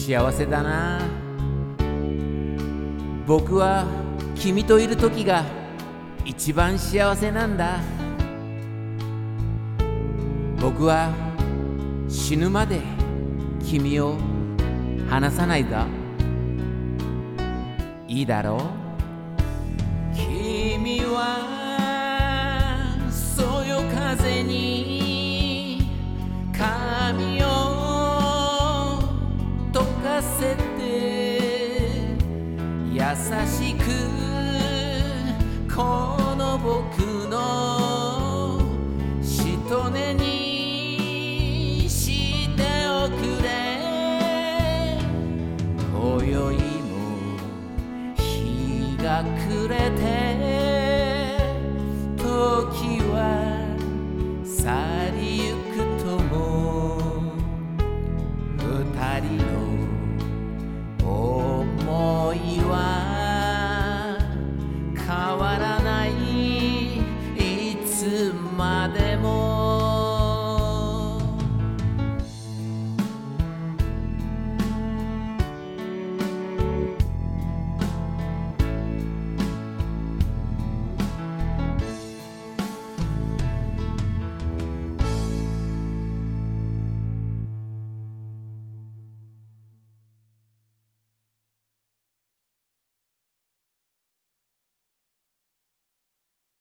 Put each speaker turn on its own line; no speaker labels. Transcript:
幸せだな。僕は君といる時が一番幸せなんだ。僕は死ぬまで君を離さないぞ。いいだろう。君はそよ風に髪を溶かせて優しくこの僕のしとねにしておくれ。今宵も日が暮れて時は